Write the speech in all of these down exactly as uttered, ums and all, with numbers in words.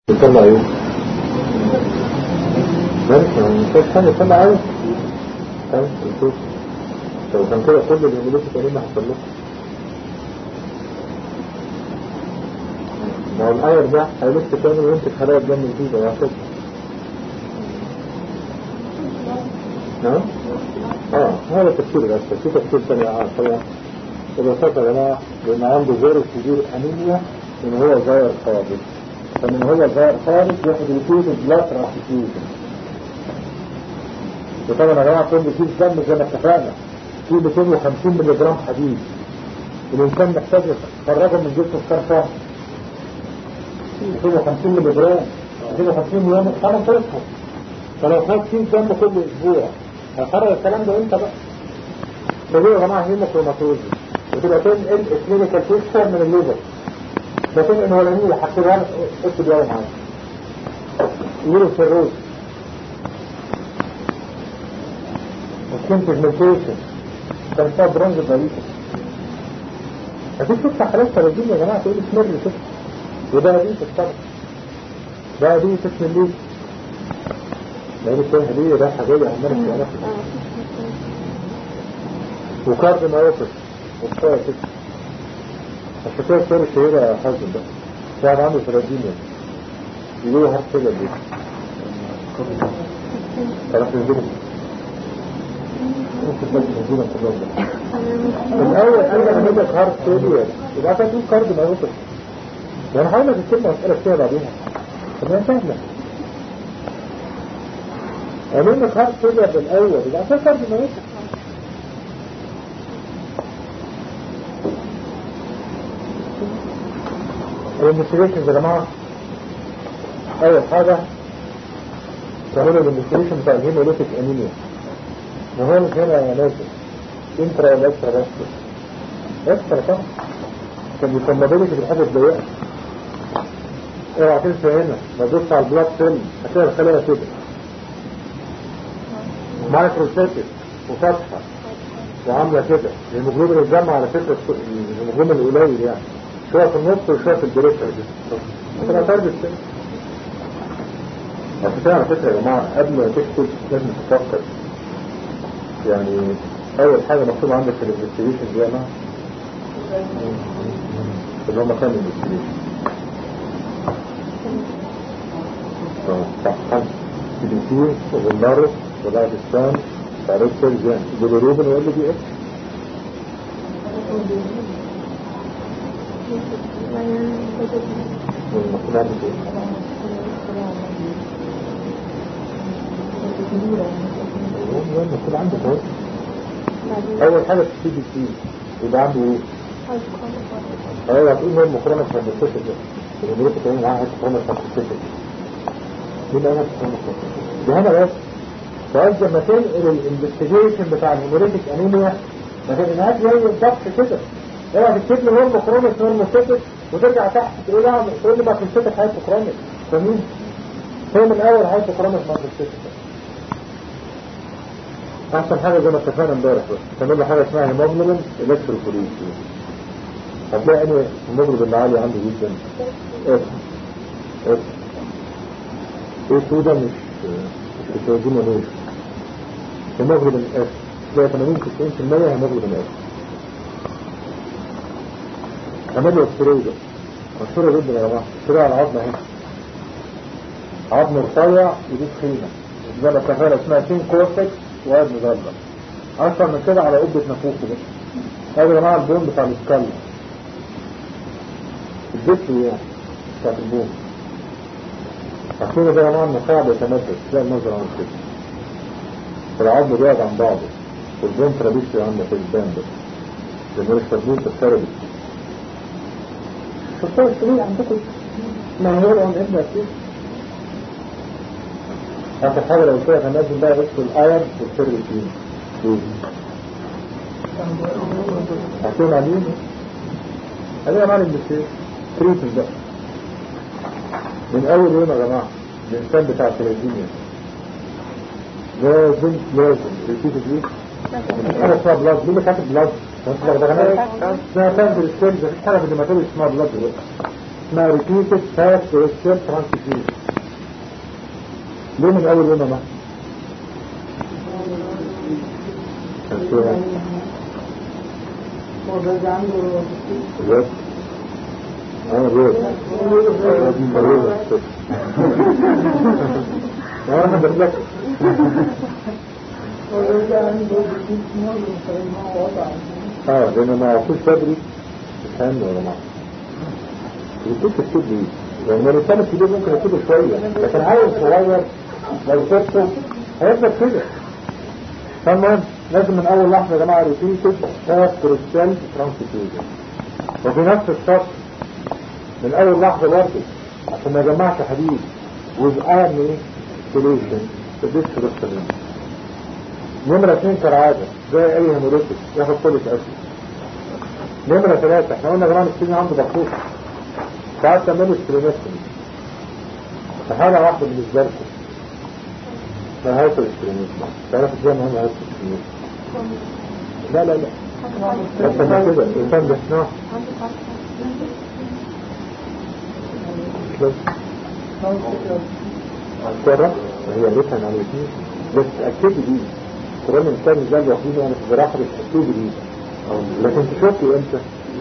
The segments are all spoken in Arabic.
يطلع ايه؟ ماشي يعني مش ثاني يطلع ايه؟ طيب نشوف لو كان كده كل اللي يعملوه تاني ما حصل لكم. ما هو الاير ده هيلف تاني ويمسك حلاوة جنب جديدة وهكذا. نعم؟ اه هذا التفسير الأسفل في تفسير ثاني اه طبعا الوسط يا جماعة لأن عنده زيرو كبير أنيميا إن هو زائر خارج فمن هو زائر خارج ياخد ريفيوجن بلاد راح ريفيوجن. وطبعا يا جماعة كل ريفيوج دم زي ما اتفقنا في مئتين وخمسين مللي جرام حديد الإنسان محتاج يخرجه من جسمه في كام شهر؟ مئتين وخمسين مللي جرام مئتين وخمسين يوم خمس اشهر فلو خد فيه دم كل أسبوع هيخرج الكلام ده امتى بقى؟ فدي يا جماعة هيموكروماتوزيس وتبقى تنقل الكلينيكال بيكتشر من الليفر لكن الولانية حكيبها اكتب يوم معايا يورو سيروز وسكين بيجمنتيشن كان فيها برونز بريكة مفيش تفتح حالات تراجين يا جماعة تقول اسمر لي كده وده دي تتطبق ده دي تسم الليل لأن السنة دي رايحة جاية عمالة في أنفسها وكارد مايوبس وكفاية كده عشان كده الصورة الشهيرة حازم بقى واحد عنده تراجينيا يقولوا هارت فيلر دي خلاص نزيله ممكن تلاقي نزيله في الرجل الأول أنا أمدك هارت فيلر يبقى أنت تقول كارد مايوبس يعني حاولنا في الكلمة واسألك فيها بعديها طب ما سهلة أمدك هارت فيلر بالأول يبقى أنت كارد مايوبس الانفستيجيشن يا جماعة اول حاجة تعملوا الانفستيجيشن بتاع الهيموليتيك انيميا وهو مش هنا يا نازل انترا ولا اكسترا بس اكسترا طبعا كان يكون مابيلتي في الحاجة الضيقة اوعى تنسى هنا لو دوست على البلاد سيل هتلاقي الخلايا كده مايكروسيتك وفتحة وعاملة كده الهيموجلوبين الجمع على فكرة الهيموجلوبين القليل يعني شوية في النص وشوية في الدريكتر دي مثلا تربط كده عشان على فكرة يا جماعة قبل ما تكتب لازم تفكر يعني أول حاجة مكتوب عندك في الانفستيجيشن دي يا جماعة اللي هم كانوا الانفستيجيشن صح خمسة سي بي سي وغلارس ولاجستان تعريف سيرجان جلوروبين وقال لي دي اكس والمقنع بتقول المقنع عنده كويس اول حاجة في السي بي سي يبقى عنده ايه ايوه هتقول هو المقرنة فانتستيك ده المقرنة كمان معاها مقرنة فانتستيك دي بقى مقرنة فانتستيك ده هنا بس فقلت لما تنقل الانفستيجيشن بتاع الهيموليتيك انيميا ما تنقلهاش زي الضغط كده اوعى تكتب لي هرمو كرونيك هرمو سيتك وترجع تحت تقول لها تقول لي ما في السيتك هايبو كرونيك فمين؟ هو من الاول هايبو كرونيك ما في السيتك احسن حاجه زي ما اتفقنا امبارح بس تعمل له حاجه اسمها هيموجلوبين الكتروفوريز هتلاقي ان الهيموجلوبين العالي عنده جدا اف اف ايه سودا مش مش بتوجينا ليه هيموجلوبين اف تلاقي ثمانين تسعين بالمية هيموجلوبين اف عملوا السريدة مشهورة جدا يا جماعة السريدة على العظمة هنا عظم رفيع يجيب خيمة زي ما اتفقنا اسمها سين كورتكس وقاعد مضلة أكثر من كده على قبة نفوخه ده هذا يا جماعة البون بتاع الاسكالة الجسم يعني بتاع البون عشان ده يا جماعة النخاع بيتمدد تلاقي النظر عن كده والعظم بيقعد عن بعضه والبون ترابيسي عندك البان ده لأنه يستخدمون تستربي شفتوا السريع عندكم ما هو الان ابدا فيه اخر حاجه لو كده هننزل بقى بس الاير والسيرفيتين هتكون عليهم هذا يا معلم بس تريتمنت بقى من اول يوم يا جماعه الانسان بتاع الثلاثينية لازم لازم ريبيت دي انا اسمها بلاد مين اللي كاتب بلاد؟ انت لو دخلت اسمها تنزل السيلز مفيش حاجه في الدماتوري اسمها بلاد دلوقتي اسمها repeated fast cell transfusion. ليه من اول يوم ما هو ده عنده الوقت انا الوقت انا بدلك هو ده عنده وضع اه لان ما عرفوش بدري كان ولا ما يكون كتير ليه لان الانسان الكبير ممكن يكون شويه لكن عيل صغير لو شفته هيفضل كده. فالمهم لازم من اول لحظه يا جماعه ريبيتد فاست كريستال ترانسفيوجن. وفي نفس الشرط من اول لحظه برضه عشان ما يجمعش حديد ويبقى سوليوشن بالديستروكسين. نمرة اثنين كالعادة زي اي هيموريتك ياخد فوليك اسيد. نمرة ثلاثة احنا قلنا يا جماعه السن عنده بطوط ساعات تعملوا سترينكتومي في حالة واحدة بالنسبة لكم ما هياكل سترينكتومي. تعرف ازاي مهم هياكل سترينكتومي؟ لا لا لا حتى ما كده الانسان ده نوع الكرة وهي لسان على الاثنين بس تأكدي دي كرة الانسان زي الوحيد وانا في الجراحة بتأكدي دي لكن تشوفي امتى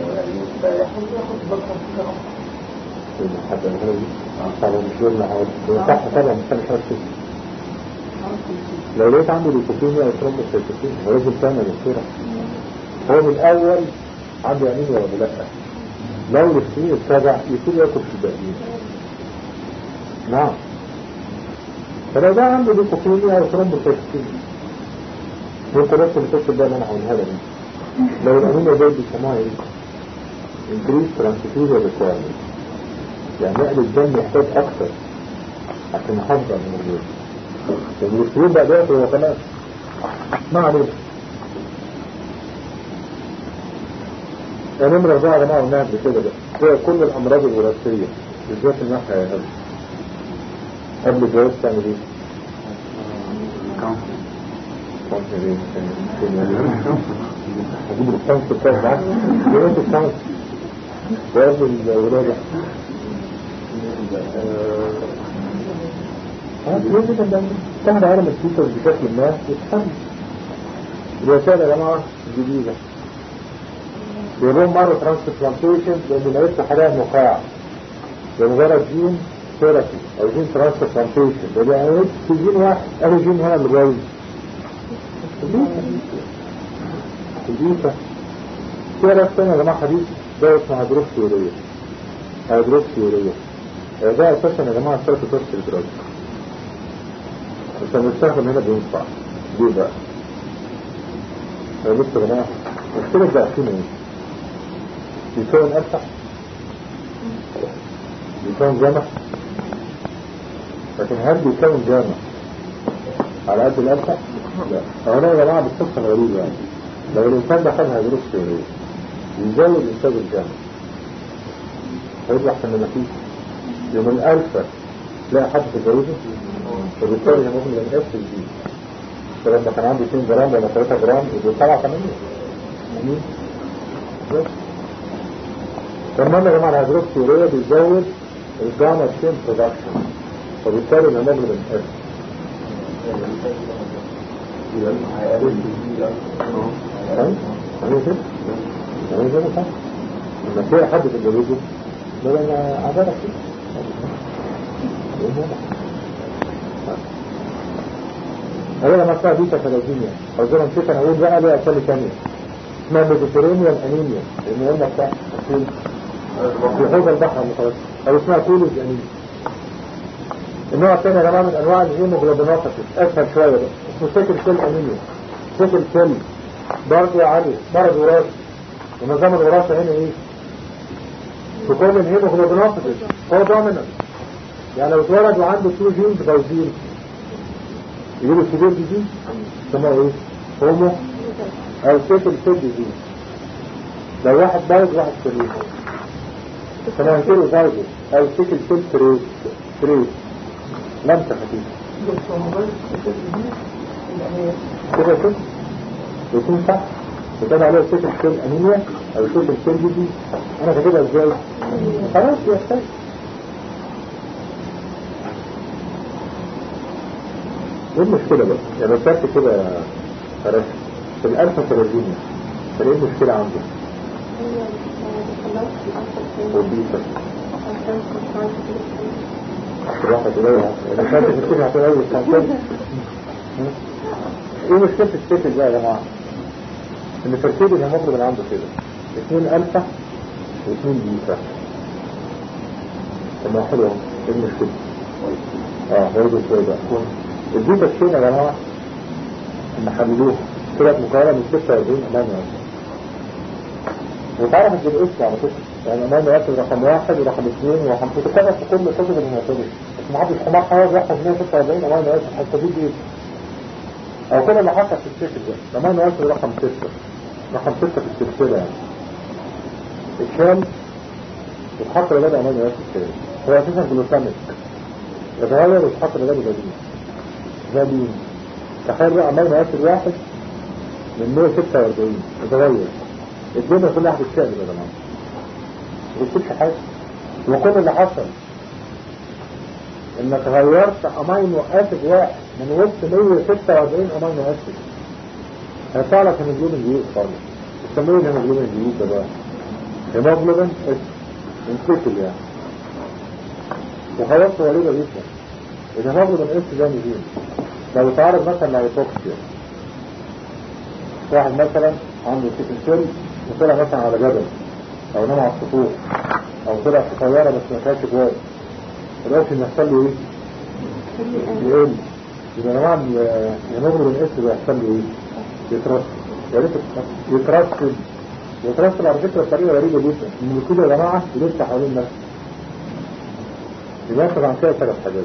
حتى الهربي طبعا مش قلنا حوالي صح طبعا مش مش عارف لو لقيت عنده ليكوبينيا او ترومبوسايتوبينيا هو لازم تعمل الصورة. هو من الاول عنده انيميا ولا لا؟ لو الاثنين اتبع يكون ياكل في الباقيين. نعم فلو ده عنده ليكوبينيا او ترومبوسايتوبينيا وانت بس اللي تكتب ده اللي انا هقولها لك. لو الانيميا دي بيسموها ايه؟ increased transfusion requirement يعني نقل الدم يحتاج اكثر عشان نحافظ على الموضوع. والمسلمين بقى دلوقتي هو كمان ما علينا. نمرة أربعة يا جماعة قلناها قبل كده بقى هي كل الأمراض الوراثية بالذات الناحية يا قبل قبل الجواز تعمل ايه؟ كونسر ايه؟ هجيب الكونسر بتاعك معاك جواز الكونسر وقبل الولادة ها ليه كده ده تاخد عالم الفيتوس بشكل ما يتحمل. الوسائل يا جماعة جديدة بيقولون مرة ترانسبلانتيشن لأن لقيت حاليا نقاع بمجرد جين ثيرابي أو جين ترانسبلانتيشن ده يعني في جين واحد أنا جين هنا اللي جاي الجيفة في رأس تاني يا جماعة حديث ده اسمه هيدروكسيوريا. هيدروكسيوريا ده أساسا يا جماعة ثلاثة توست الدراج بس المستخدم هنا بينفع ليه بقى؟ بص يا جماعة مشكلة بقى ايه؟ بيكون أفتح بيكون جامع لكن هل بيكون جامع على قد الأفتح؟ لا هنا يا جماعة بالصفة الغريبة يعني لو الإنسان ده خدها هيدروكسيوريا يزود إنتاج الجامع هيطلع في النتيجة يوم الألفة تلاقي حد تجوزه فبالتالي ممكن ينقص الجيل فلما كان عندي اثنين جرام ولا ثلاثة جرام يبقوا سبعة ثمانية. فالمهم يا جماعة الهيدروكسيوريا بيزود الجاما تشين برودكشن فبالتالي الهرمون بينقص. يعني كده يعني كده صح لما تلاقي حد تجوزه ده انا عبارة كده هذا ما اسمها بيتا ثلاثينيا او زي ما نسيت انا اقول بقى ليه اسامي ثانيه اسمها ميديترينيان انيميا لان قلنا بتاع في حوض البحر المتوسط او اسمها كولوز انيميا. النوع الثاني يا جماعه من انواع الهيموجلوبينوباثي اسهل شويه بقى اسمه سيكل سيل انيميا. سيكل سيل درجه عاليه مرض وراثي ونظام الوراثه هنا ايه؟ تكون الهيموجلوبينوباثي هو دومينانت يعني لو اتولد وعنده تو جينز باوزين يجيبوا السبير دي اسمها ايه؟ هومو او سيكل سيل دي لو واحد بايظ واحد سليم اسمها هيرو بايظ او سيكل سيل تريد تريد لمسة خفيفة كده كده يكون صح وكان عليه سيكل سيل انيميا او سيكل سيل دي دي انا كاتبها ازاي؟ خلاص يا استاذ. ايه المشكلة بقى؟ يعني لو كانت كده فرش في الألفة ثلاثين فايه المشكلة عنده؟ وبيتا راحة إليها إذا كانت السكة هتلاقي السنتين. ايه مشكلة السكة بقى يا جماعة؟ ان ترتيب الهيموجلوبين اللي عنده كده اثنين ألفة واثنين بيتا. طب ما حلو ايه المشكلة؟ اه هو ده شوية بقى البيتا الشين يا جماعة ان حللوها طلعت مكونة من ستة وأربعين امامي اسيد وتعرف الجي اس على فكرة يعني امامي اسيد رقم واحد ورقم اثنين ورقم تتكرر في كل كتب الهيماتولوجي بس ما حدش حمار حوار يحفظ مية وستة وأربعين امامي اسيد حتى دي دي او كده اللي حصل في الشكل ده امامي اسيد رقم ستة رقم ستة في السلسلة يعني الشام يتحط لبدا امامي اسيد كده هو اساسا جلوتاميك يتغير ويتحط لبدا جديد زي تخيل بقى امامي اسيد واحد من مية وستة وأربعين يتغير الدنيا كلها هتتشقلب يا جماعه ما بتكتبش حاجه وكل اللي حصل انك غيرت امينو اسيد واحد من وسط مية وستة وأربعين امينو اسيد هيطلع لك هيموجلوبين جديد خالص يسموه الهيموجلوبين الجديد ده بقى هيموجلوبين اس انسيكل يعني وخلاص غريبه جدا الهيموجلوبين اس ده نجيب لو تعرض مثلا لهيبوكسيا واحد مثلا عنده سيكل سيل وطلع مثلا على جبل او نام على السطوح او طلع في طياره بس ما كانش جوه دلوقتي ان يحصل له ايه؟ يقل يبقى يا جماعه الهيموجلوبين اس ده يحصل له ايه؟ يترسب يا ريت يترسب يترسب على فكره بطريقه غريبه جدا ان كده يا جماعه يلف حوالين نفسه يبقى ياخد عن كده ثلاث حاجات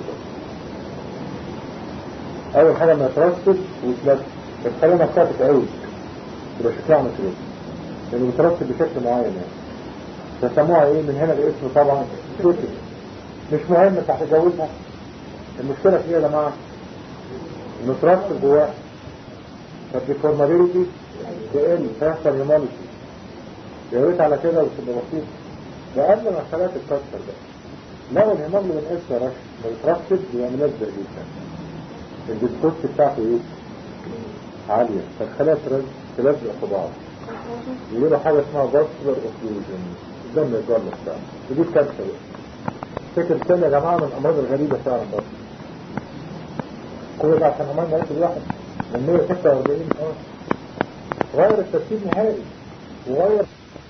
اول حاجه ما يترسب ويتلف الخلايا نفسها تتعوج يبقى شكلها عامل كده لانه بيترسب بشكل معين يعني فسموها ايه من هنا الاسم طبعا شوتي مش مهم انت هتتجوزها المشكله في ايه يا جماعه؟ انه ترسب جواه فالديفورمابيلتي تقل فيحصل هيمولوجي يا ريت على كده وتبقى بسيط ده قبل ما الخلايا تتكسر ده لو الهيموجلوبين اس يا رش لو يترسب بيبقى ملزق جدا الديسكوست بتاعته ايه؟ عالية فالخلايا تلزق في بعض يجيبوا حاجة اسمها فاسكولار اوكلوجن الدم يتجلط بتاعه ودي الكارثة بقى فكر تاني يا جماعة من الأمراض الغريبة فعلا بس كل ده عشان أمان مركز واحد من مية وستة وأربعين اه غير الترتيب نهائي وغير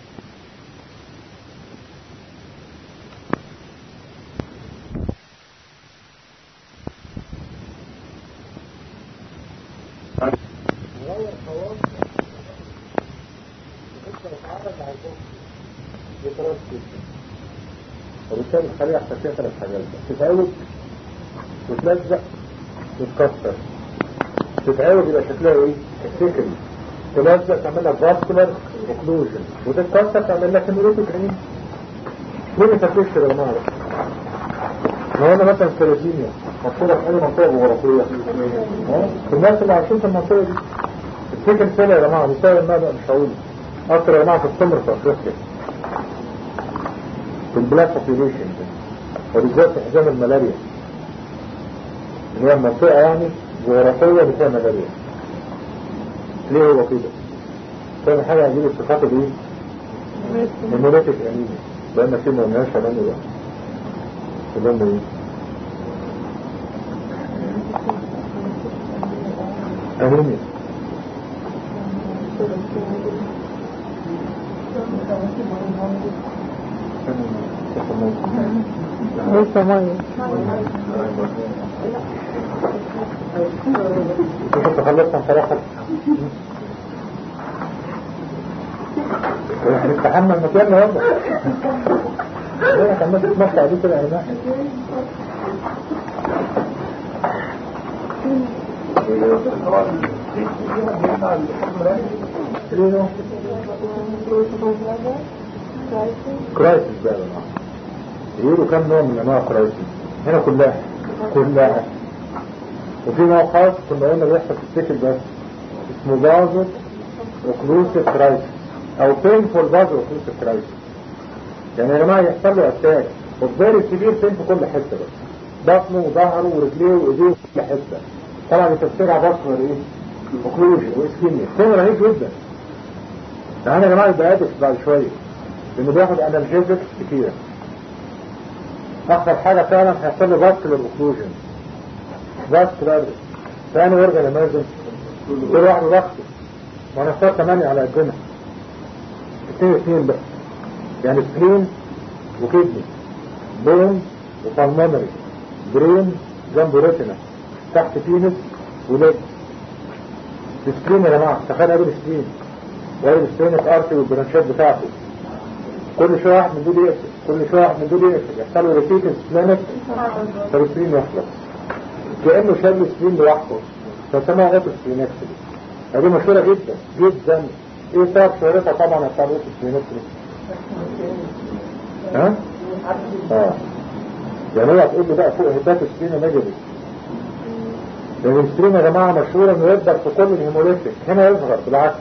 غير خواص يترسب وبالتالي الخلية يحصل فيها ثلاث حاجات تتعوج وتلزق وتكسر تتعوج يبقى شكلها ايه؟ السكري تلزق تعمل لك فاسكولار اوكلوجن وتتكسر تعمل لك هيموليتيك انيميا ليه ما تفكرش يا جماعه؟ لو انا مثلا ثلاثينيا مشهوره في اي منطقه جغرافيه الناس اللي عايشين في المنطقه دي السكر سيل يا جماعه بيساوي الماء مش هقول اكتر يا جماعه في التمر في افريقيا في البلاك بوبيليشن وبالذات في حزام الملاريا اللي هي المنطقه يعني جغرافيه اللي فيها ملاريا ليه هو كده؟ ثاني حاجه هنجيب الصفات دي هيموليتيك انيميا لان في ملناش انيميا بقى الدم ايه؟ انيميا لسه مية كنت خلصت عن صراحة نستحمل مكان هذا ليه كان الناس تتمشى عليه كده يا جماعه كرايسيس بقى يا جماعه يقولوا كم نوع من انواع كرايسيس هنا كلها كلها وفي نوع خاص كنا قلنا بيحصل في السكل بس اسمه بازل اوكلوسيف كرايسيس او بينفول فازو اوكلوسيف كرايسيس. يعني يا جماعه يحصل له اتاك وفيري سيفير بين في كل حته بقى، بطنه وظهره ورجليه وايديه وفي كل حته. طبعا بتفسير على بطنه ايه؟ اوكلوجن واسكيميا، كان رهيب جدا. يعني يا جماعه يبقى قادر بعد شويه لانه بياخد انالجيزكس كتيره. اخر حاجه فعلا هيحصل له فاسكولار اوكلوجن. فاسكولار ثاني اورجان امرجنسي كل واحد ضغطه، وانا اختار ثمانية على قدنا اثنين اثنين بقى، يعني سكرين وكدني بون وبالمونري برين جنبه ريتنا تحت بينس وليج. السكرين يا جماعه تخيل ادي السكرين وادي السكرين ارتي والبرانشات بتاعته، كل شويه واحد من دول يقفل، كل شويه واحد من دول يقفل، يحصل له ريتيكنس كلينيك فالسكرين يخلص كانه شال السكرين لوحده، فسموها اوتو سكرينكسلي. هذه مشهوره جدا جدا. ايه سبب شهرتها؟ طبعا بتاع اوتو سكرينكسلي. ها؟ اه يعني هو هتقول لي بقى فوق هبات السكرين نيجاتيف، لان السكرين يا جماعه مشهور انه يكبر في كل الهيموليتيك، هنا يصغر بالعكس.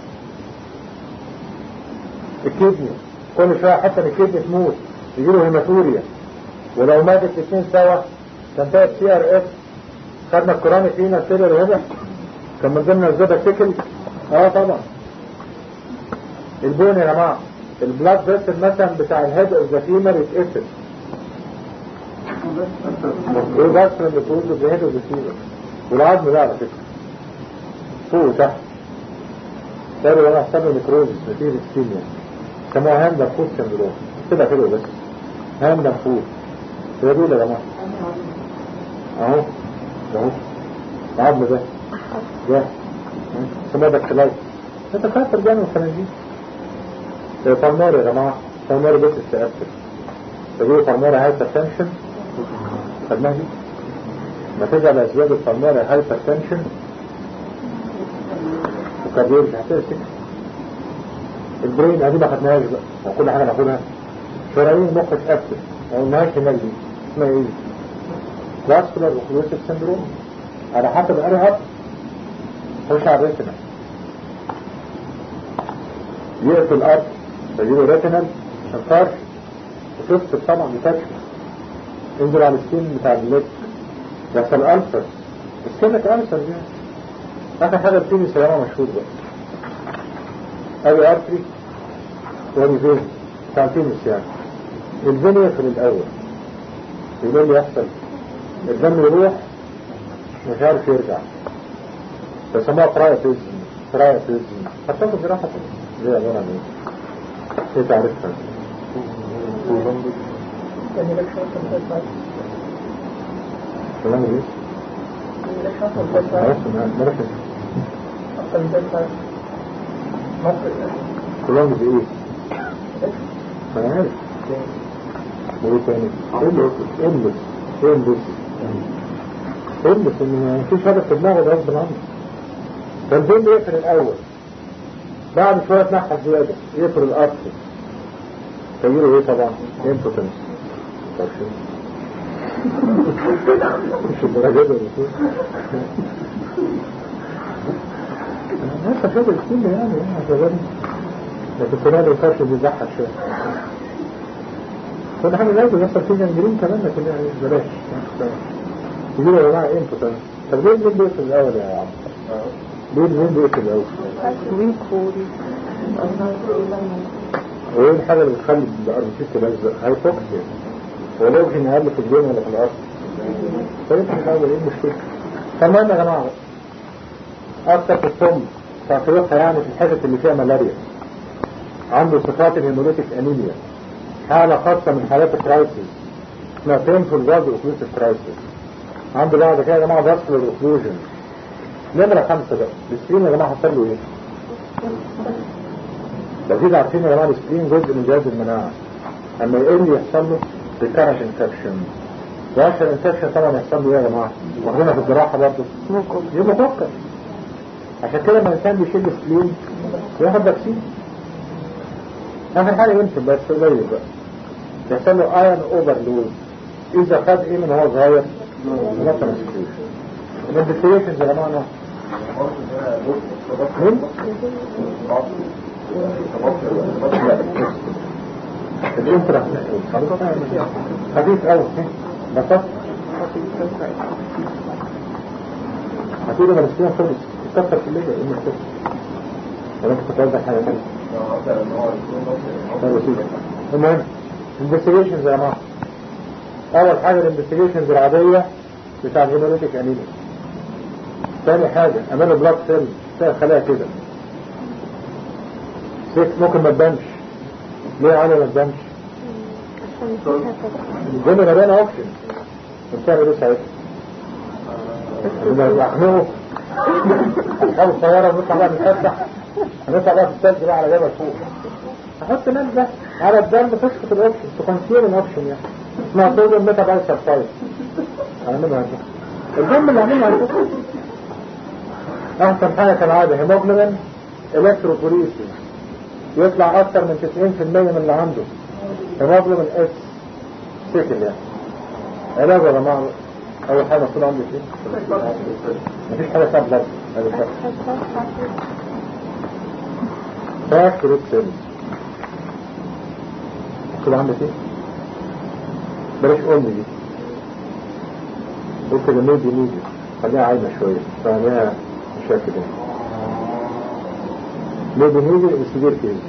الكدني كل شويه حتى الكدني تموت يجيله هيماتوريا، ولو ماتت الاثنين سوا تنتهي سي ار اس. خدنا الكوراني فينا سيريال هنا كان من ضمن الزبده سيكل. اه طبعا. البون يا جماعه البلاد فيسل مثلا بتاع الهيد اوف ذا فيمر يتقفل. ايه بس اللي بتقول له الهيد اوف ذا فيمر والعظم ده على فكره فوق وتحت. صاروا انا احسبوا نكروزس نتيجه الكيمياء، سموها هاندر فود سندروم كده كده بس. هاندر فود هي دول يا جماعه اهو اهو العظم ده ده سموها دكتلايت. انت فاكر جانب الخنازير فالمار يا جماعه فالمار بس التأثر تقول فالمار هايبرتنشن خدناها دي. ما تجعل اسباب الفالمار هايبرتنشن وكارديولوجي هتقسم البرين. ادي ما خدناهاش بقى وكل حاجه ناخدها. شرايين مخ اتقفل ما قلناهاش هناك دي اسمها ايه؟ فاسكولار اوكلوسيف سندروم. على حسب الارهب خش على الريتنا يقفل الارض فيجيله ريتينال انفارش وتفصل طبعا بتكشف. انزل على السكين بتاع الليك يحصل ألسر السكينك ألسر دي. اخر حاجه بتيجي سيارة مشهور بقى ابي ارتري وادي فين بتاع التينس. يعني الفين يقفل الاول يقول لي يحصل الدم يروح مش عارف يرجع، فسموها برايتيزم. برايتيزم هتاخد جراحه زي عباره عن ايه؟ ايه تعرفها؟ كلام ايه؟ كلام بايه؟ انا عارف وايه تاني؟ قلت قلت قلت قلت ان مفيش هدف في دماغه ده غصب عنه. فالبين يقفل الاول بعد شويه تنحى زياده يقفل الارض تغييره ايه طبعا؟ امبوتنس. مش الدرجات دي هسه شغل السن يعني شغال لكن كنا لو فرش بيزحف شويه كل حاجه لازم يحصل فيه جنجرين كمان، لكن يعني بلاش يقولوا يا جماعه امبوتنس. طب ليه البين بيقفل الاول يا عم؟ ليه البين بيقفل الاول؟ وايه الحاجه اللي بتخلي الاربسيس تلزق؟ هايبوكسيا. ولو في نهار في الجين ولا في الارض طيب نحاول ايه المشكله. تمام يا جماعه اكتر في الصم تاثيرها يعني في الحتت اللي فيها ملاريا عنده صفات الهيموليتيك انيميا، حاله خاصه من حالات الكرايسيس اسمها بينفول فازو اوكلوسيف كرايسيس. عنده بعد كده يا جماعه فاسكولار اوكلوجن. نمره خمسه بقى السكرين يا جماعه حصل له ايه؟ لو كده عارفين يا جماعه السكرين جزء من جهاز المناعه، اما يقل يحصل له ريكارنت انفكشن. واشهر انفكشن طبعا يحصل له ايه يا جماعه؟ واخدينها في الجراحه برضه يبقى فكر. عشان كده لما الانسان بيشيل السكرين ياخد فاكسين. اخر حاجه يمكن بس قليل بقى يحصل له ايرون اوفرلود اذا خد ايه من هو صغير مثلا سكرين. الانفكشنز يا جماعه مين؟ الانترا خفيف قوي بسط هتقولي ما نسينا خلص تكتر في الليل ايه مكتب ولا انت تتوزع حاجة تانية المهم investigations يا جماعة اول حاجة الانفستيجيشنز العادية بتاع الهيموليتيك انيميا ثاني حاجة اعملوا بلاد سيل فيها خلايا كده سيك ممكن ما تبانش ليه عالي ما تبانش الجنة مليانة اوبشن بتعمل ايه ساعتها لما يحموه اصحاب الطيارة ونطلع بقى نتفتح هنطلع بقى في الثلج بقى على جبل فوق احط ناس ده على الدم تسقط الاوبشن تكونسير الاوبشن يعني اسمها صوديوم ميتا باي سبسايد هنعملها ازاي الدم اللي عاملها على فكرة احسن حاجة كالعادة هيموجلوبين الكتروفوريسيس يطلع اكتر من تسعين في المية من اللي عنده هيموجلوبين اس سيكل يعني علاج يا جماعة اول حاجة مطلوب عندي فيه مفيش حاجة اسمها بلاد هذا فاك فاك ريد سيلز مطلوب عندي فيه بلاش قولي دي قلت كده ميدي ميدي خليها عايمة شوية فعليها مشاكل يعني ميدي ميدي السجير كيزيس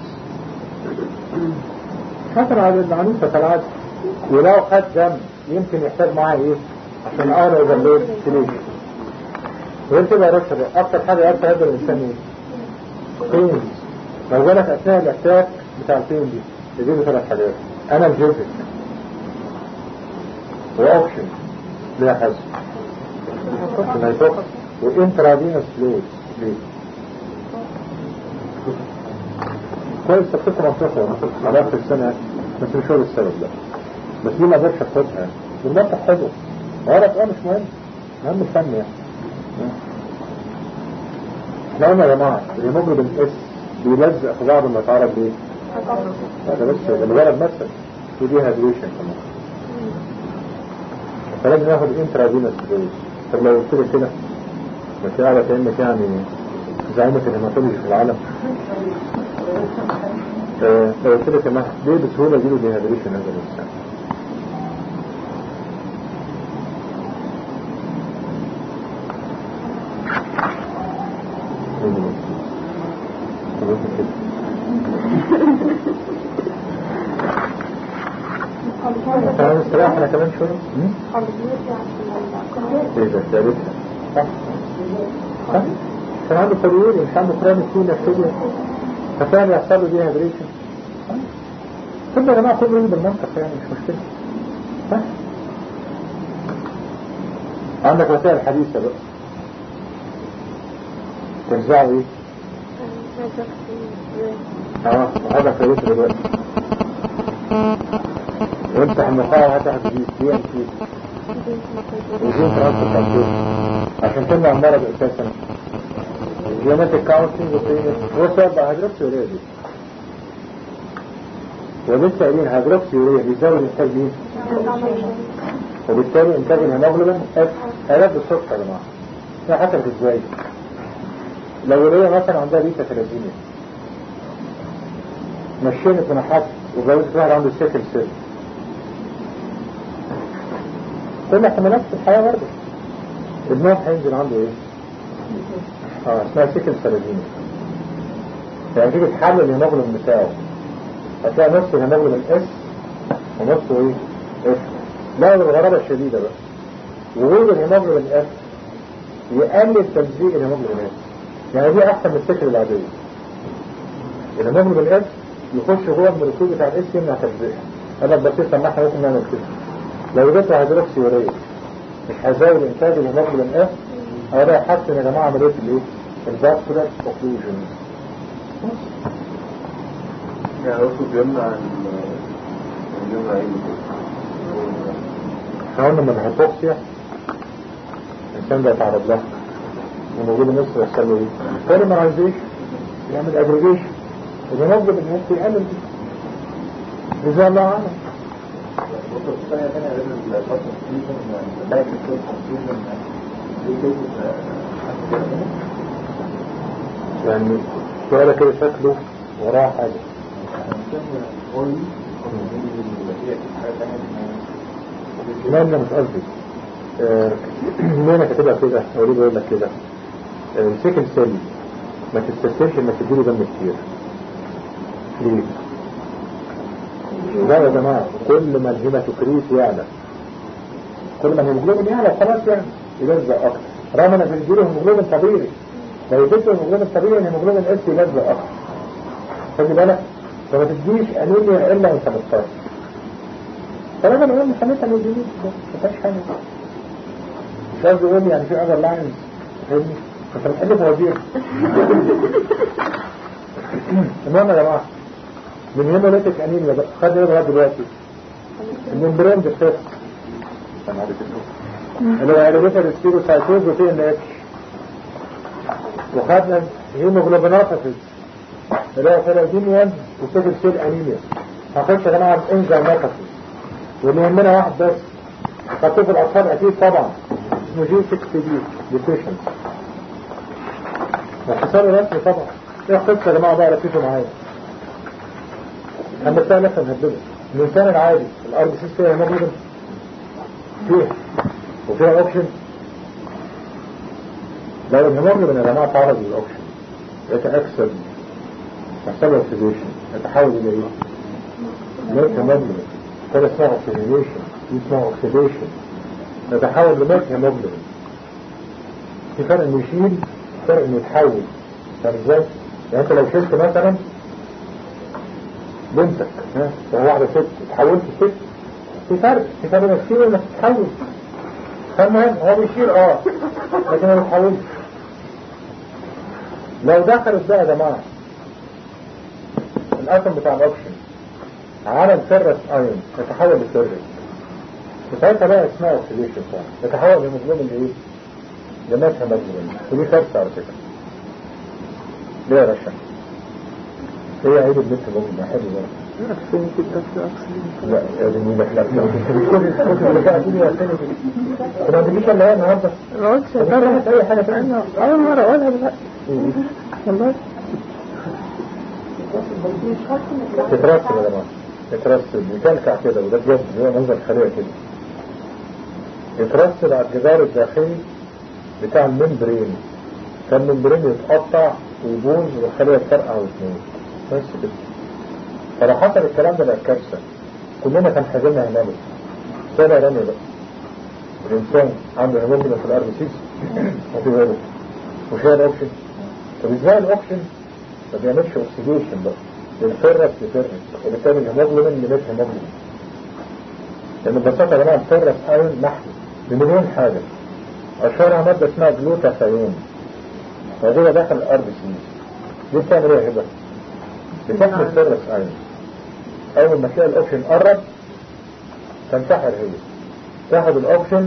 خطر على العنوسة كالعادة ولو خد دم يمكن يحتاج معاه ايه عشان اقرأ يبلوز سليش وين كده يا رشد اكتر حاجة يأتي هذا الانسان ايه بينز لو جالك اثناء الاحتاج بتاع البين دي يجيبوا ثلاث حاجات انا الجيزك واوبشن ليها حزم نايتوكس وانترافينوس فلويد ليه كويس تفكر منطقة على اخر السنة بس مش هو السبب ده بس دي ما قدرش اخدها بالمنطق حلو غلط اه مش مهم مهم الفن يعني احنا قلنا يا جماعة الهيموجلوبين اس بيلزق في بعض لما يتعرض ليه هذا بس ده مجرد مثل ودي هيدريشن كمان فلازم ناخد انترافينوس فلويد طب لو قلت لك كده بس قاعدة كأنك يعني زعيمة الهيماتولوجي في العالم آه لو قلت لك انها ليه بسهولة يجيله ديهيدريشن هذا الانسان تعالى نستريح احنا كمان شوية ايه ده ثالثها صح صح كان عنده كوريوري مش عنده كرامي كتير نفسية فكان يحصل له ديها بريشن كل يا جماعة كله بالمنطق يعني مش مشكلة صح عندك وسائل حديثة بقى تنزعوا ايه اه هذا كويس دلوقتي وانت المقاوة هتاخد جديد دي ام سي وزين ترانسفر كنترول عشان تمنع المرض اساسا جيناتيك كاونسلنج هو سبب هيدروكسيوريا دي ولسه قايلين هيدروكسيوريا بيزود انتاج مين وبالتالي انتاج الهيموجلوبين آلاف بالصدفة يا جماعة ده حصلت ازاي لو الولية مثلا عندها بيتا ثلاثين مشينت ونحت وجوزت واحد عنده سيكل سيل كل احتمالات في الحياة برضه ابنهم هينزل عنده ايه اه اسمها سيكل سيلازيميا يعني تيجي تحلل الهيموجلوبين بتاعه هتلاقي نص الهيموجلوبين اس ونصه ايه اف لا الغرابة الشديدة بقى وجود الهيموجلوبين اس يقلل تمزيق الهيموجلوبين اس يعني دي احسن من السكر العادية الهيموجلوبين اس يخش جوه المولكيول بتاع الاس يمنع تمزيقها انا بسيط لما احنا ممكن نعمل كده لو جبت هيدروكسيوريا مش هزود انتاج الهيموجلوبين اس هذا يحسن يا جماعة عملية الايه الفاسكولار اوكلوجن يعني اقصد يمنع يمنع ايه احنا قلنا من الهيبوكسيا الانسان ده يتعرض لها وموجود مصر يحصل له ايه بوليمرايزيشن يعمل اجريجيشن وبنظم الناس يقلل جزاء الله عنه يعني السؤال كده شكله وراه حاجة. لا لا مش قصدي. ليه انا كاتبها كده او ليه بقول لك كده؟ السيكل سيل ما تستسهلش انك تديله دم كتير. ليه؟ لا يا جماعة، كل ما الهيماتوكريت يعلى، كل ما الهيموجلوبين يعلى خلاص يعني يلزق اكتر. رغم انك بتديله هيموجلوبين طبيعي، لو اديته هيموجلوبين طبيعي الهيموجلوبين اس يلزق اكتر. خلي بالك، فما تديش انيميا الا وانت مضطر. فلما نقول محمدها من الجديد ما فيهاش حاجه. مش قصدي يقول يعني في اذر لاينز، فاهمني؟ انت بتحل فوازير. المهم يا جماعه، من هيموليتيك انيميا بقى خد ايه لغايه دلوقتي؟ الممبرين ديفكت انا عارف اسمه اللي هو هيريديتري سبيروسايتوز وتي ان اتش، وخدنا هيموجلوبينوباثيز اللي هو فيلادينيان وسيكل سيل انيميا. هنخش يا جماعه الانزيموباثيز واللي يهمنا واحد بس، خدتوه في الاطفال اكيد طبعا، اسمه جي ستة دي ديفيشنس. اختصار رسمي طبعا. ايه القصه يا جماعه بقى؟ ركزوا معايا. اما الثاني لسه مهدده. الانسان العادي الار بي سي فيها هيموجلوبين فيها وفيها اوبشن. لو الهيموجلوبين يا جماعه تعرض للاوبشن يتاكسد يحصل له اوكسيديشن، يتحول الى ايه؟ ميت هيموجلوبين. كده اسمها اوكسيديشن، دي اسمها اوكسيديشن، يتحول لميت هيموجلوبين. في فرق انه يشيل، فرق انه يتحول. فاهم ازاي؟ يعني انت لو شلت مثلا بنتك ها لو واحده ست اتحولت ست، في فرق في فرق انك تشيل وانك تتحول. فالمهم هو بيشيل اه لكن ما بيتحولش. لو دخلت بقى يا جماعه الاتوم بتاع الاوبشن على الفيرس ايون يتحول لفيرس، وساعتها بقى اسمها اوكسيديشن، يتحول لهيموجلوبين لايه؟ لمات هيموجلوبين. ودي كارثه على فكره. ليه يا باشا؟ هي عيد البنت هيموجلوبين حلو بقى. أكسين كده في أكسين. لا يا دنيا لا لا كل الكتب اللي فيها دي يا سنة دي ما تجيش الا هي النهارده. ما قلتش يا ترى اي حاجه ثانيه. أول مرة أقولها دلوقتي والله. تترسب يا جماعه، يترسب يكلكع كده، وده بجد هو منظر خلية كده. يترسب على الجدار الداخلي بتاع الممبرين، كان الممبرين يتقطع ويبوظ والخلية تفرقع وتموت بس كده. فلو حصل الكلام ده بقى كارثة، كلنا كان حزننا هنالك. سنة رمي بقى الإنسان عنده هيموجلوبين في الأرض سيس وفي غيره وفي الأوبشن. طب إزاي الأوبشن ما بيعملش أكسيديشن بقى الفرس لفرس وبالتالي الهيموجلوبين لميت هيموجلوبين؟ لأن ببساطة يا جماعة الفرس أيون محمي بمليون حاجة، أشهرها مادة اسمها جلوتاثيون موجودة داخل الأرض سيس. دي بتعمل إيه هبة؟ بتحمي الفرس أيون. أول ما تلاقي الأوبشن قرب تنتحر هي، تاخد الأوبشن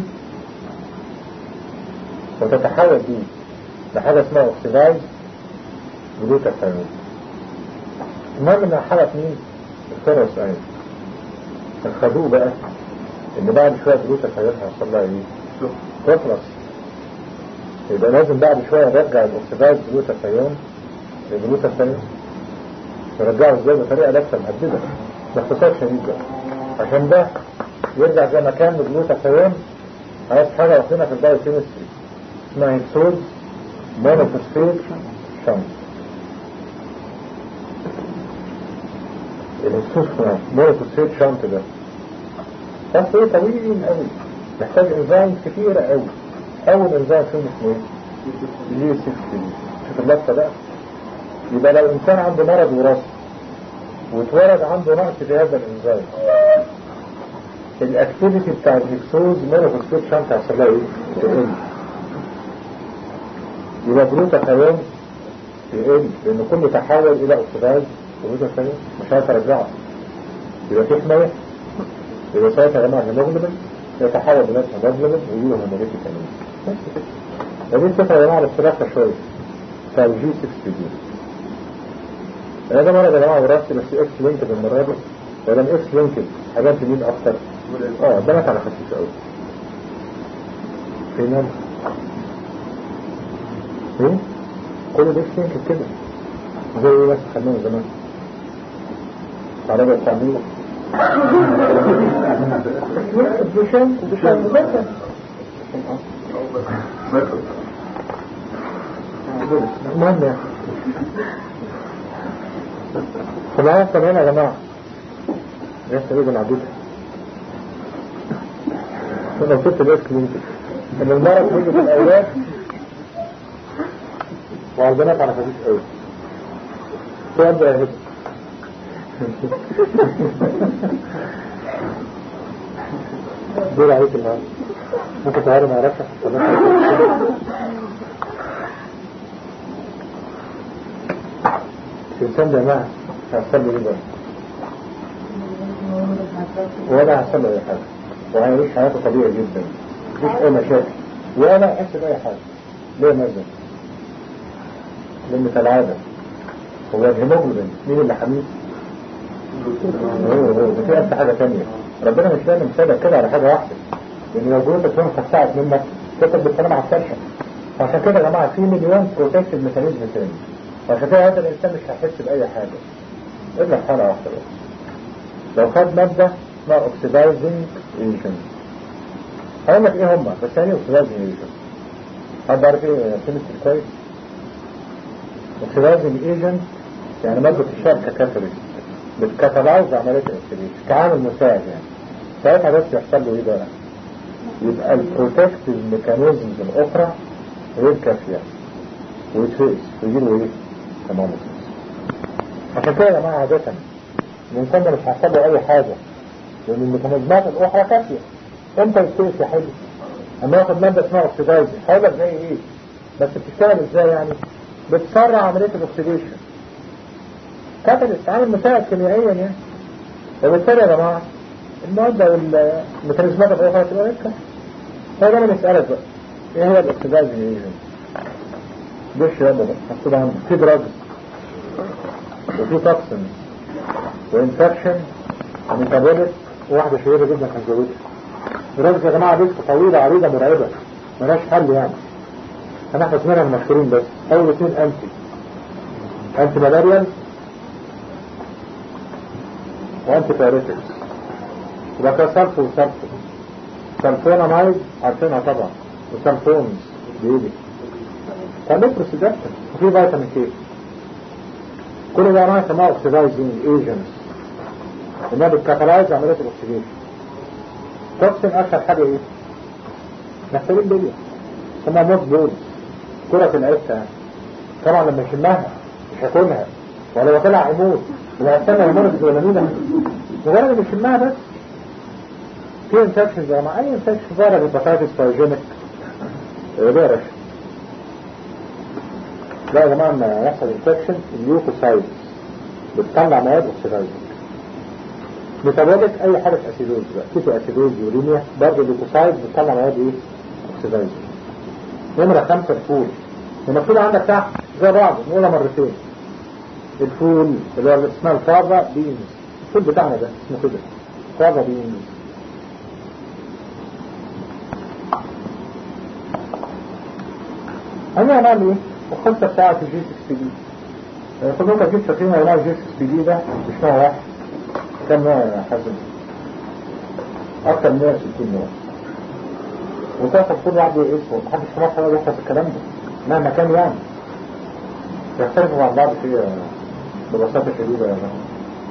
وتتحول بيه لحاجة اسمها اوكسيدايز جلوتاثيون. المهم انها حالة مين؟ الفرس أيون. الخدوع بقى ان بعد شوية جلوتاثيون هيحصل لها ايه؟ تخلص. يبقى لازم بعد شوية نرجع الاوكسيدايز جلوتاثيون لجلوتاثيون. نرجعه ازاي؟ بطريقة لفة مهددة باختصار شديد بقى. عشان ده يرجع زي ما كان لجلوتاثيون عايز حاجة واخدينها في البايوكيمستري اسمها هيكسوز مونوفوسفيت شنط. الهيكسوز مونوفوسفيت شنط ده بس ايه طويل قوي، محتاج انزيم كتيرة قوي. اول انزيم فيهم اسمه ايه؟ جي ستة دي. شوف اللفة بقى. يبقى لو انسان عنده مرض وراثي واتولد عنده نقص في هذا الانزيم، الاكتيفيتي بتاع الهيكسوز مونوفوسفيت شنط هيحصل لها ايه؟ تقل. يبقى جلوتاثيون يقل لان كله تحول الى اوكسيدايز جلوتاثيون مش عارف ارجعه. يبقى في حمايه. يبقى ساعتها يا جماعه الهيموجلوبين يتحول الى هيموجلوبين ويجيله هيموليتيك انيميا. بس كده. دي الفكره يا جماعه الاختلافه شويه بتاع الجي ستة دي. انا ده مرض يا جماعه وراثي بس اكس لينكد المره دي، ولا اكس لينكد حاجات مين اكتر؟ اه ده على خفيف قوي. في نام ايه كل ده يمكن كده زي ايه بس خدناه زمان عربية التعمير الدشان الدشان مذكر المهم يا طبعا طبعا يا جماعة يا سيدي العبيد انا كنت بس كلينتك ان المرض بيجي في الاولاد وعرضناك على خفيف قوي سؤال بقى هدى دور عليك النهارده ممكن تعالى ما اعرفش الانسان ده معه هيحصل له ايه بقى ولا هيحصل له اي حاجه وهيعيش حياته طبيعي جدا مفيش اي مشاكل ولا يحس باي حاجه ليه ماذا لان كالعاده هو الهيموجلوبين مين اللي حميه هو هو ده في ألف حاجه ثانيه ربنا مش دايما مساعدك كده على حاجه واحده لان لو جربت تكون خسعت منك تكتب بالكلام على السرشه عشان كده يا جماعه في مليون بروتكتيف ميكانيزم ثاني عشان كده هذا الانسان مش هيحس باي حاجه الا في حاله واحده بس لو خد ماده اسمها اوكسيدايزنج ايجنت هقول لك ايه هم بس يعني اوكسيدايزنج ايجنت حد عارف ايه كيمستري كويس اوكسيدايزنج ايجنت يعني ماده الشركه كاتاليست بتكتلايز عمليه الاكسيديشن كعامل مساعد يعني ساعتها بس يحصل له ايه بقى يبقى البروتكتيف ميكانيزمز الاخرى غير كافيه ويتفقس ويجيله ايه تمام عشان كده يا جماعه عاده الانسان ده مش هيحصل له اي حاجه لان الميكانيزمات الاخرى كافيه امتى يتفقس يا حلو اما ياخد ماده اسمها اوكسيدايزنج هقول لك زي ايه بس بتشتغل ازاي يعني بتسرع عمليه الاكسيديشن كاتاليست عامل مساعد كيميائيا يعني وبالتالي يا جماعه الماده والميكانيزمات الاخرى تبقى لسه هو ده اللي نسالك بقى ايه هو الاكسيدايزنج ايجنت ده الشباب ده مكتوب عنده في دراجز وفي توكسين وانفكشن وميتابوليك وواحده شهيره جدا هنزودها دراجز يا جماعه لسه طويله عريضه مرعبه ملهاش حل يعني هنحفظ منها المشهورين بس اول اثنين انتي انتي مالاريال وانتي بايريتكس يبقى كده سلفو وسلفو سلفونامايد عارفينها طبعا وسلفونز بايدي كالمتروسيدكتين وفي فيتامين كي كل ده انواع اسمها اوكسيدايزنج ايجنتس انها بتكاتلايز عمليه الاكسيديشن توكسين اشهر حاجه ايه؟ محتاجين بليه اسمها موت بول كرة العفة طبعا لما يشمها مش هاكلها ولا يطلع عمود ولا يستنى المرض الزولانينة مجرد ما يشمها بس في انفكشن زي ما اي انفكشن ظاهرة بالبطاطس بايجينيك ده رش لا يا جماعة لما يحصل انفكشن اليوكوسايدز بتطلع مواد اوكسيدايزنج ميتابوليك اي حاجة اسيدوز بقى كيتو اسيدوز يوريميا برضه اليوكوسايدز بتطلع مواد ايه اوكسيدايزنج نمرة خمسة الفول المفروض عندك تحت زي بعض نقولها مرتين الفول اللي هو اسمها الفافا بينز الفول بتاعنا ده اسمه كده فافا بينز انا هنعمل ايه؟ الخمسة بتاعة الجي ستة بي خد نقطة جيت فاكرين يا الجي ستة بي ده مش نوع واحد كم نوع يا حازم؟ أكتر من مية وستين نوع وتاخد كل واحد اسمه محدش في مصر يقدر يحفظ الكلام ده مهما كان يعني يختلفوا عن بعض فيه ببساطة شديدة يا جماعة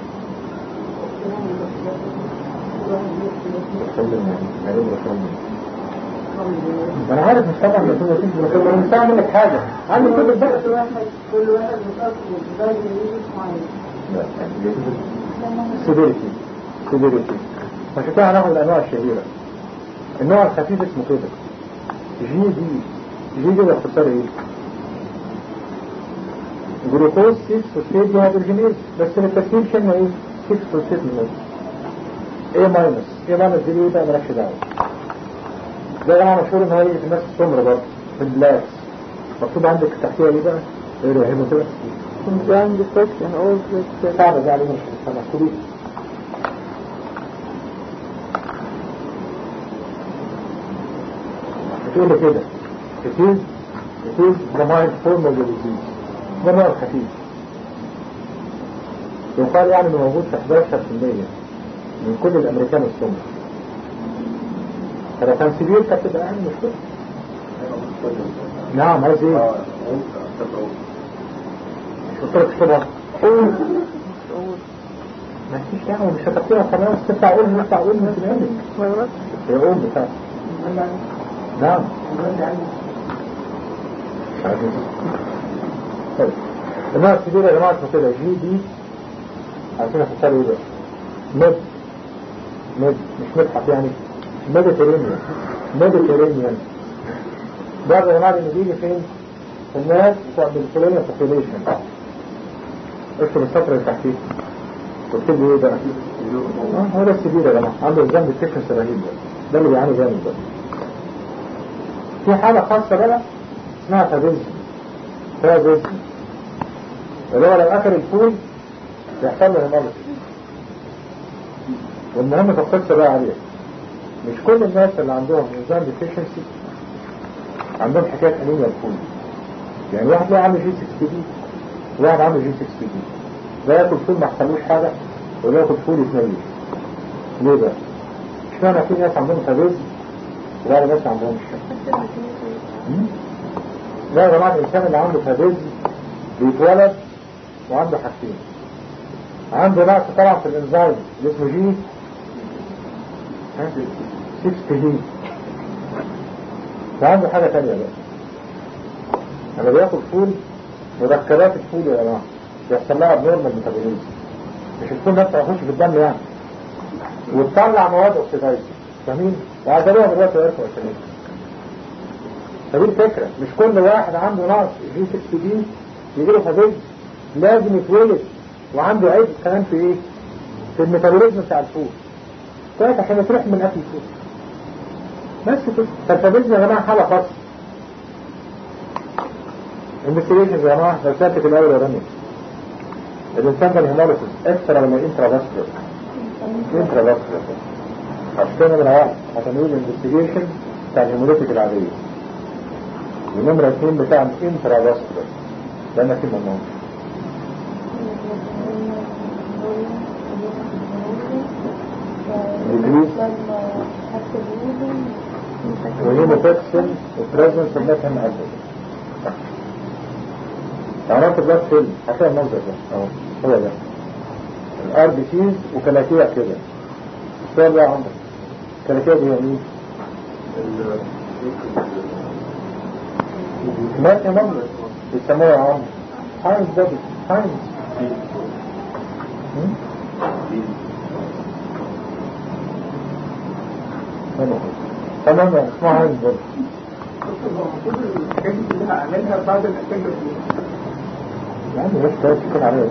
انا عارف مش طبعا يكون نتيجة بروكول انا مش هعمل لك حاجة عندي كل البحث كل واحد كل واحد مصاب بالدرجة اللي معين سيفيريتي سيفيريتي عشان كده هناخد الانواع الشهيرة النوع الخفيف اسمه كده جي دي جي دي باختصار ايه جلوكوز ستة فوسفيت ديهيدروجينيز بس التركيب شنو ايه ستة فوسفيت من ايه ماينس ايه ماينس دي ايه بقى مالكش دعوه ده جماعه مشهور ان هو يجي في الناس السمر برضه في البلاكس مكتوب عندك تحتيها ايه بقى ايه ده هنا كده Enzyme defection all this صعبه دي عليه مش مكتوب تقول لي كده كتير It is the mild form of the disease. ده نوع خفيف. يقال يعني انه موجود في احداشر بالمية من كل الامريكان السمر. فلو كان سبيل كانت تبقى يعني مشكلة. نعم عايز ايه؟ مش قلت لك شبه ما فيش دعوة مش هتقولها خلاص تطلع قول نطلع قول من تنامك هي قول بتاعك نعم طيب النوع الكبير يا جماعة كده جي دي عشان اختصار ايه ده مد مد مش مدحف يعني ميديترينيان ميديترينيان ده يا جماعة اللي بيجي فين الناس بتوع الميديترينيان population اكتب السطر اللي تحتيه قلت له ايه بقى اه هو ده السبيل يا جماعه عنده الجنب التكنس رهيب ده ده اللي بيعاني جامد ده في حاله خاصه بقى اسمها فابيزم فابيزم اللي هو لو اكل الفول يحصل له هيمولوجي والمهم في القصه بقى عليه مش كل الناس اللي عندهم انزيم ديفيشنسي عندهم حكايه انيميا الفول يعني واحد تلاقي عنده جي ستة بي واحد عنده جي ستة بي ده ياكل فول ما حصلوش حاجة ولا ياكل فول يتنيش ليه ده؟ مش معنى في ناس عندهم فابيز ولا ناس عندهم مش لا يا جماعة الإنسان اللي عنده فابيز بيتولد وعنده حاجتين عنده نقص طبعا في الانزيم اللي اسمه جي ستة جي وعنده حاجة تانية بقى أنا بياكل فول مركبات الفول يا جماعة يحصل لها abnormal metabolism مش الفول نفسه يخش في الدم يعني وتطلع مواد اوكسيدايز فاهمين؟ وعزلوها دلوقتي ويرفعوا السنين فدي الفكرة مش كل واحد عنده نقص جي ستة دي يجيله فابيز لازم يتولد وعنده عيب كمان في ايه؟ في الميتابوليزم بتاع الفول كويس عشان تروح من اكل الفول بس كده فالفابيز يا جماعة حالة خاصة investigations يا جماعة لو سألت في الأول يا رمي الإنسان ده الهيمولوسيس اكسترا ولا انترا فاسكولار؟ انترا فاسكولار عشان كده نمرة واحد عشان نقول الانفستيجيشن بتاع الهيمولوسيس العادية ونمرة اثنين بتاع الانترا فاسكولار ده أنا كلمة مهم وهيموتوكسين وبريزنس وميثان أسيد عرفت بلاد فيلم هتلاقي المنظر ده اهو هو ده الار بي سيز وكلاكيع كده السؤال بقى عندك الكلاكيع دي هي مين؟ ماشي منظر بيسموها يا عم هاينز بودي هاينز تمام اسمها هاينز بودي الحاجات دي كلها اعملها بعد الاكل يعني مش كويس كده عليه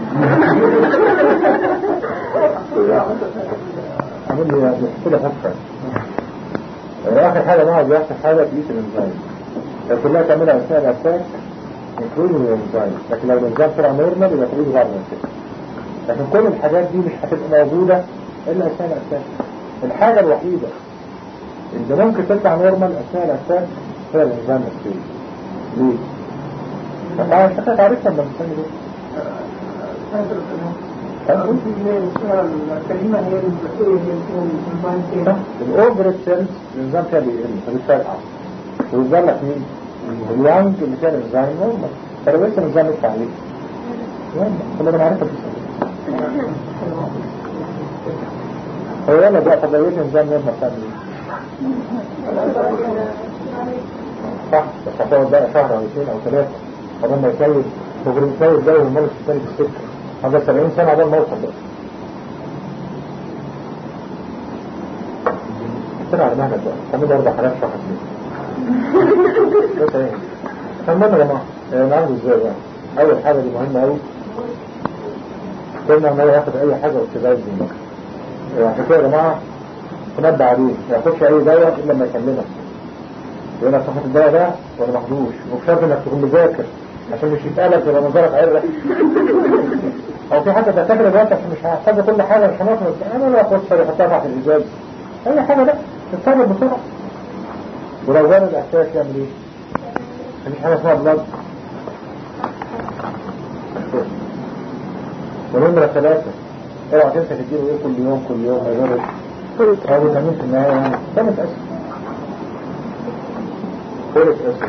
عمل لي كده فكرة آخر حاجة بقى بيحصل حاجة تقيس الانزيم لو كلها تعملها أثناء الأساس يكريد الانزيم لكن لو الانزيم طلع نورمال يبقى يكريد بعد من كده لكن كل الحاجات دي مش هتبقى موجودة إلا أثناء الأساس الحاجة الوحيدة اللي ممكن تطلع نورمال أثناء الأساس هي الانزيم نفسه ليه؟ طبعا الشكل تعرفها لما بتسمي ليه؟ الكلمة هي المسؤولية هي الانزيم الأوفريت سيلز الانزيم فيها بيقل فبتفرقع ويظل لك مين؟ اليانج اللي فيها الانزيم نورمال فلو لسه الانزيم يدفع عليه كل ده معرفة بتسمي هو يلا بقى طب لو الانزيم نورمال تعمل ايه؟ صح بس هتقعد بقى شهر أو اثنين أو ثلاثة قبل ما يسيد مجرم يسيد ده والمرض الثاني في السكة هذا سبعين سنة قبل ما يوصل بقى كتير على مهلك بقى كمان ده أربع حالات شهر سنين بس ايه كمان يا جماعة نعمل ازاي بقى أول حاجة دي مهمة أوي كنا عمال ياخد أي حاجة وابتدائي دي عشان كده يا جماعة تنبع عليه ما ياخدش أي دواء إلا لما يكلمك يقول لك تاخد الدواء ده ولا ماخدوش وبشرط انك تكون مذاكر عشان مش يتقالك يبقى نظرك عرق او في حاجه دكاتره دلوقتي عشان مش هحتاج كل حاجه مش هنخلص انا لا اخش يحطها تحت الازاز اي حاجه لا تتصرف بسرعه ولو زاد الاحساس يعمل ايه؟ مفيش حاجة اسمها بلاد. ونمرة ثلاثة اوعى تنسى تديله ايه كل يوم كل يوم هيضرب هذا فيتامين في النهاية يعني ثالث اسم ثالث اسم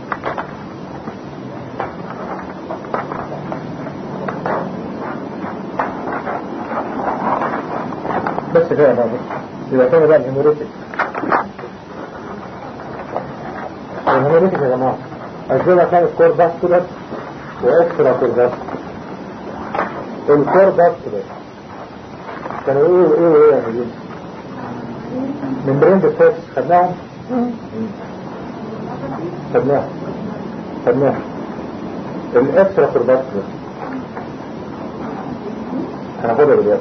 بس كده بقى يبقى تاني بقى الهيموريتك. الهيموريتك يا جماعة أجيبها كانت كور باستولر وإكسترا كور باستولر. الكور باستولر كانوا ايه وايه وايه يا مجيب من برين بالسيرس خدناهم خدناهم خدناهم الإكسترا كور باستولر هناخدها دلوقتي.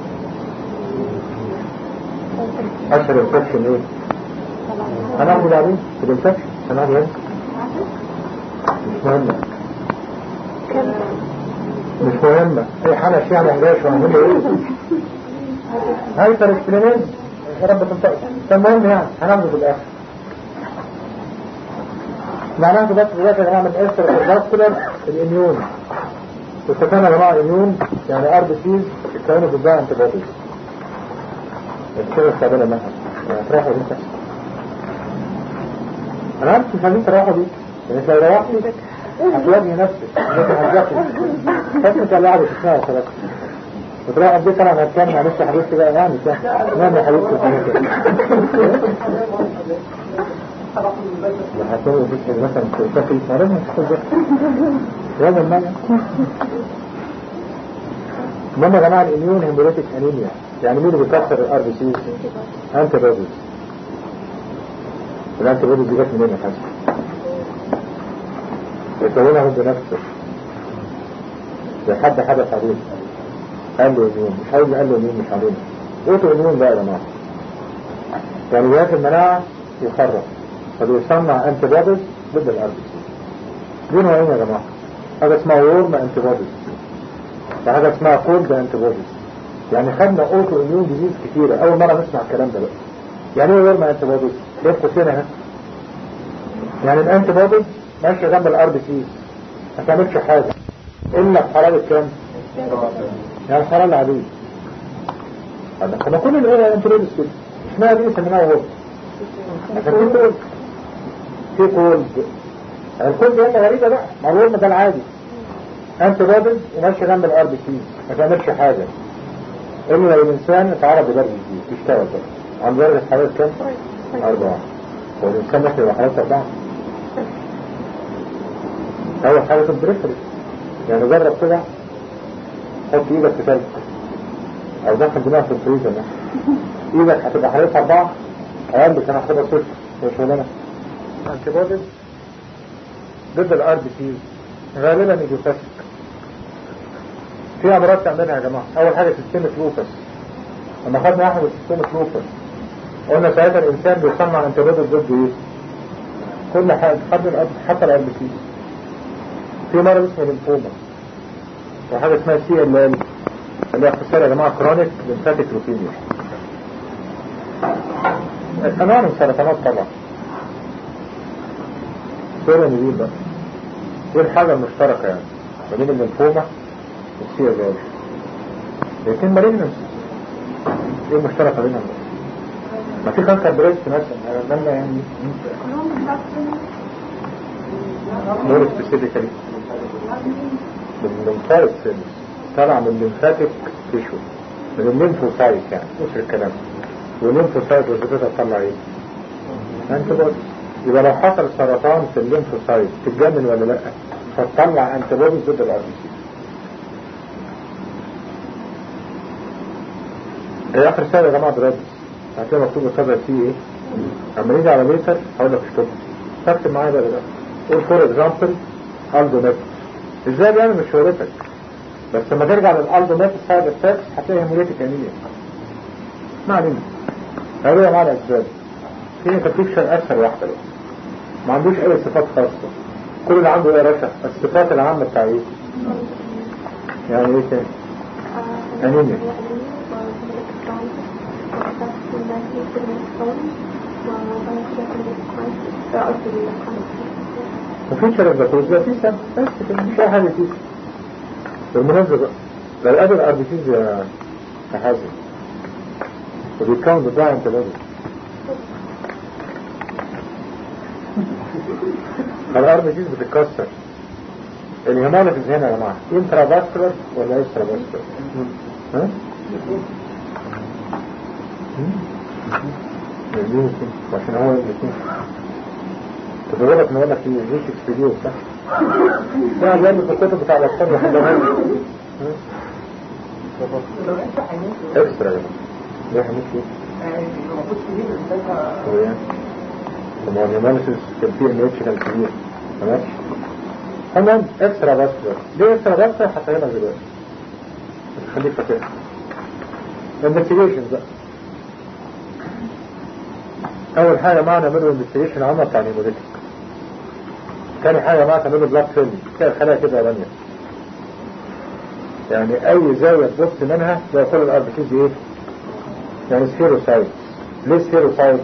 أشهر انفكشن ايه؟ هناخد عليه في الانفكشن هناخد ايه؟ مش مهمة مش مهمة اي حالة شيء على علاش وهنقول ايه؟ هايبر اكسبلينيز يا رب تنطق المهم يعني هناخده في الاخر. معناه بس دلوقتي يا جماعة من اكسترا كورفاسكولار الاميون واتفقنا يا جماعة الاميون يعني ار بي سيز الكونة بتضاع انتي بوديز الشيء استقبلها منها تروحوا دي انا عارف مش عايزين تروحوا دي يعني لو روحتي هتواجهي نفسك لكن هتجاكي فاسمك اللي قاعدة تسمعها وخلاص وتروح قد ايه طبعا هتكلم معلش يا حبيبتي بقى يعني نعم يا حبيبتي هتقول بس مثلا تلتفي لازم تستجد لازم مانع. المهم يا جماعة الاميون هيموريتك انيميا يعني مين اللي بيكسر الار بي سي؟ انتي بوديز. الانتي بوديز دي جت منين يا حسن؟ يكونها ضد نفسه لحد حدث عليه قال له اميون مش عايز قال له اميون مش علينا اوتو اميون بقى يا جماعه يعني جهاز المناعه يخرج فبيصنع انتي بوديز ضد الار بي سي. دي نوعين يا جماعه حاجه اسمها وورم انتي بوديز وحاجه اسمها كولد انتي بوديز. يعني خدنا اوتو اميون ديزيز كتيرة اول مرة نسمع الكلام ده بقى. يعني ايه ورمى انتي بوديز؟ ليه قوسين اهي يعني الانتي بوديز ماشية جنب الار بي سي ما تعملش حاجة الا بحرارة كام؟ يعني الحرارة العادية. طب كل الايه انتي بوديز كده اسمها دي سميناها وورم عشان في كولد في كولد الكولد هنا غريبة بقى مع الورم ده العادي انتي بوديز وماشية جنب الار بي سي ما تعملش حاجة إلا لو الإنسان اتعرض لدرجة دي تشتغل بقى عن درجة حرارة كام؟ أربعة. والإنسان يحلي بحرارة أربعة أول حاجة في البريفري يعني جرب كده حط إيدك في ثلج أو دخل دماغك في الفريزر إيدك هتبقى حرارة أربعة أقل كان هتبقى صفر مش شغلانة. أنتي بوديز ضد الار بي سي غالبا يجوفاسك. في امراض تعملها يا جماعه. اول حاجه سيستمك لوبس لما خدنا احنا سيستمك لوبس قلنا ساعتها الانسان بيصنع انتي بوديز ضد ايه؟ كل حاجه حتى الار بي سي. في مرض اسمه ليمفوما وحاجه اسمها سي ال ال اللي هي اختصار يا جماعه كرونيك ليمفاتيك لوكيميا. انواع من السرطانات طبعا سوري نجيب بقى دي الحاجه المشتركه يعني ما بين الليمفوما والسي ال ال الاثنين مالجنس. ايه المشتركه بينهم؟ ما في كانسر بريست مثلا عملنا يعني مور سبيسيفيكالي بالليمفايت سيلز طالع من الليمفاتيك تيشو من الليمفوسايت يعني مش الكلام. والليمفوسايت وظيفتها تطلع ايه؟ انتي بوديز. يبقى لو حصل سرطان في الليمفوسايت تتجنن ولا لا؟ فتطلع انتي بوديز ضد الار بي سي. ايه اخر سنة يا جماعة درادس هتلاقي مكتوب الصدر فيه ايه؟ اما نيجي على ليتر هقول لك اشتغل تكتب معايا بقى ده قول فور اكزامبل الدو نت ازاي بيعمل مش شهرتك بس لما ترجع للالدو نت سايد افكتس هتلاقي هيموليتيك انيميا. ما علينا هقولها معانا اسباب في انفكشن اسهل واحدة بقى ما عندوش اي صفات خاصة كل اللي عنده ايه رشا الصفات العامة بتاع ايه؟ يعني ايه تاني؟ انيميا وفي شرب بس ده في سم بس كده مش أي حاجة فيه. بالمناسبة بقى لو قابل الار بي سيز يا حازم وبيتكون بضاعة انت لازم الار بي سيز بتتكسر. الهيموليسيس هنا يا جماعة انترا فاسكولار ولا اكسترا فاسكولار؟ ها؟ عشان هو الاثنين تدورك نقول لك في جيش اكسبيديو صح؟ لا جانب في الكتب بتاع الاطفال لحد ما اكسترا يا جماعة ليه حميد فيه؟ هو يعني طب هو الهيموليسيس كان فيه ام اتش كان كبير تمام؟ تمام اكسترا فاسكولار. ليه اكسترا فاسكولار؟ هفهمك دلوقتي خليك فاكرها. انفستيجيشن بقى اول حاجة معنا نعمله انفستيجيشن عامة بتاع الهيموليتيك. تاني حاجة معنا تعمله بلاد فيلم كده الخلايا كده رانية يعني اي زاوية تبص منها زي كل الار بي سيز ايه يعني سفيروسايت. ليه سفيروسايت؟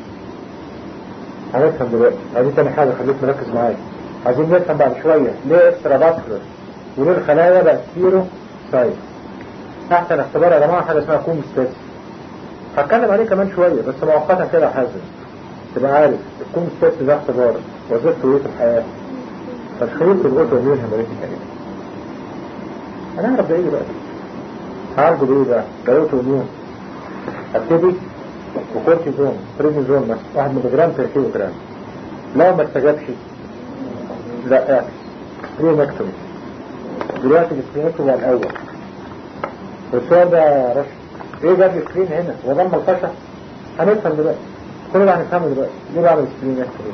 هنفهم دلوقتي. هذه تاني حاجة خليك مركز معايا. عايزين نفهم بعد شوية ليه اكسترا فاسكولار وليه الخلايا بقت سفيروسايت. احسن اختبار يا جماعة حاجة اسمها كوم ستيس هتكلم عليه كمان شوية بس مؤقتا كده حازم تبقى عارف الكوم ستيس ده اختبار وظيفته ايه في الحياة. تشخيص الاوتوميون هيموليتيك انيميا. هنعرف ده ايه بقى؟ هعرفه بايه بقى؟ ده اوتوميون ابتدي وكورتيزون برينيزون مثلا واحد ملي جرام بير كيلو جرام. لو ما استجابش لا اعكس سبرينكتومي. دلوقتي السبرينكتومي هو الاول. والسؤال ده رشد ايه جاب السكرين هنا وضم القشة؟ هنفهم دلوقتي كل ده هنفهمه دلوقتي. ليه بعمل السكرين يحصل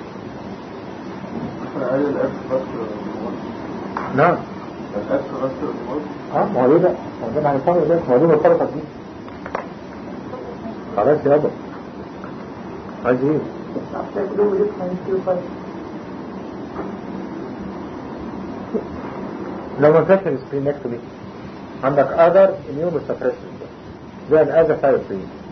نعم اه ما هو ليه بقى ما ده هنفهمه دلوقتي. ما هو دي مرتبطة دي خلاص يا ابا عايز ايه لو ما فيش السكرين نكتبه عندك other immune suppressants زي الأذى ثايروسين